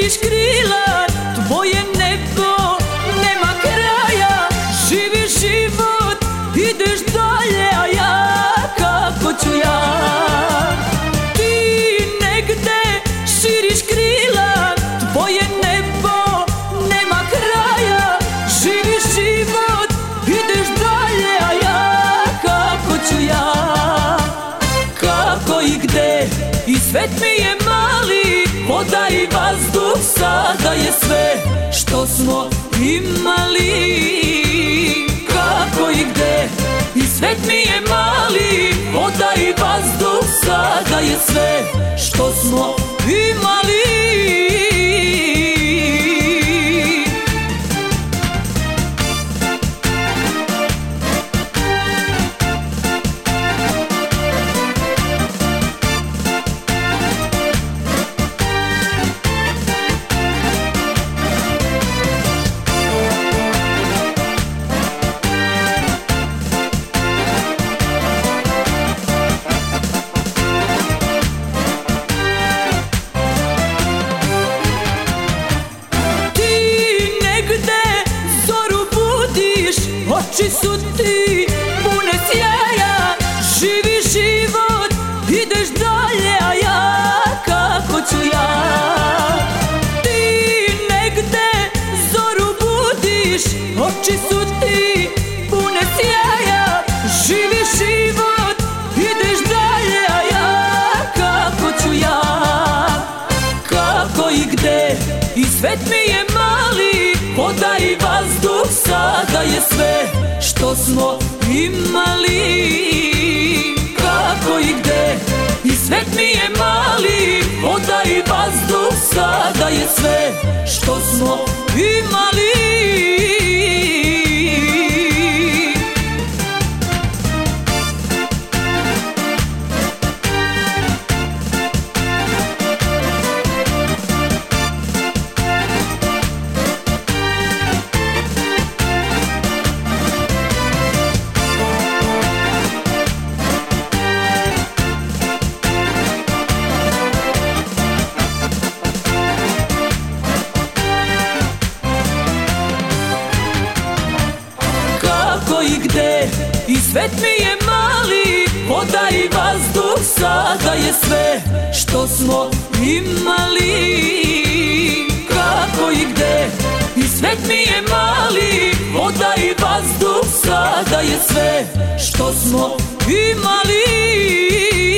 širiš krila, tvoje nebo nema kraja. Živiš život, ideš dalje, a ja kako ću ja? Ti negde širiš krila, tvoje nebo nema kraja. Živiš život, ideš dalje, a ja kako ću ja? Kako i gde, i svet mi je mali, voda i vazduh sada je sve što smo imali. Kako i gde, i svet mi je mali, voda i vazduh sada je sve što smo imali. Oči su ti pune sjaja, živiš život, ideš dalje, a ja kako ću ja? Ti negde zoru budiš, oči su ti pune sjaja, živiš život, ideš dalje, a ja kako ću ja? Kako i gde, i svet mi je mali, voda i vazduh sada je sve što smo imali. Kako i gde, i svet mi je mali, voda i vazduh sada je sve što smo imali. I gde, i svet mi je mali, voda i vazduh sada je sve što smo imali. Kako i gde, i svet mi je mali, voda i vazduh sada je sve što smo imali.